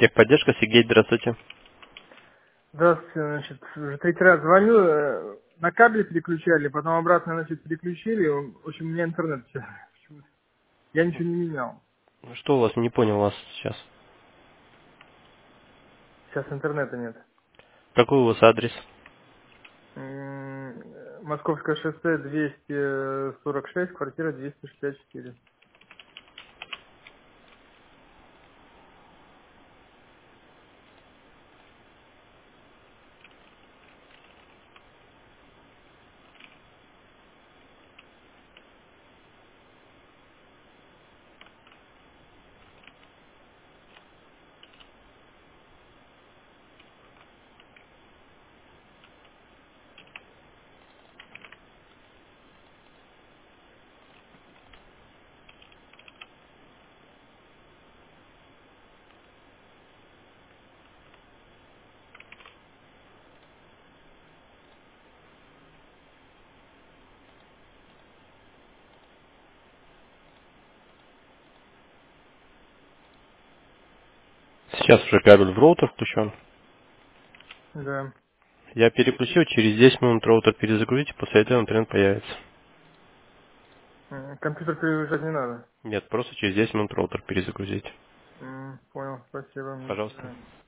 Техподдержка, Сергей, здравствуйте. Здравствуйте, значит, уже третий раз звоню, на кабеле переключали, потом обратно, значит, переключили, в общем, у меня интернет сейчас. Я ничего не менял. Что у вас, не понял вас сейчас. Сейчас интернета нет. Какой у вас адрес? Московское шоссе 246, квартира 264. Сейчас уже кабель в роутер включен. Да. Я переключил, через 10 минут роутер перезагрузите, после этого интернет появится. Компьютер перегружать не надо. Нет, просто через 10 минут роутер перезагрузите. Понял, спасибо, до Пожалуйста. свидания.